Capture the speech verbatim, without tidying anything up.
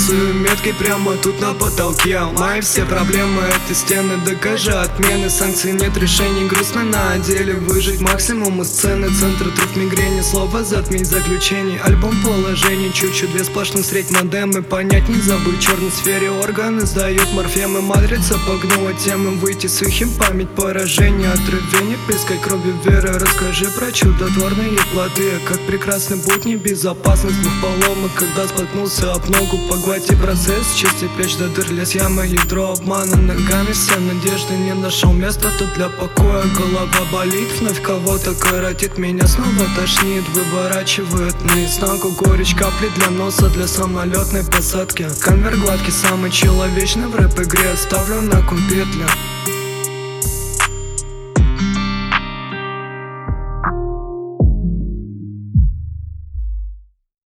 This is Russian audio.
рисую метки прямо тут на потолке. Мои все проблемы — это стены, докажи отмены. Санкций нет, решений грустно на деле. Выжить максимум из сцены, центр труд мигрени. Слово затмить заключений, альбом положений. Чуть-чуть две сплошных средь модемы. Понять не забыть, в черной сфере органы сдают морфемы. Матрица погнула темы, выйти сухим, память поражения. Отрывение, плескать кровью веры. Расскажи про чудотворные плоды, как прекрасный будни, безопасность двух поломок. Когда споткнулся об ногу, поглоти процесс. Чисти плеч до дыр, лез яма, ядро обмана. Ногами все надежды, не нашел места тут для покоя. Голова болит, вновь кого-то коротит, меня снова тошнит, выворачивает наизнанку. Горечь капли для носа, для самолетной посадки. Конвер гладкий, самый человечный в рэп-игре. Ставлю на кум петли.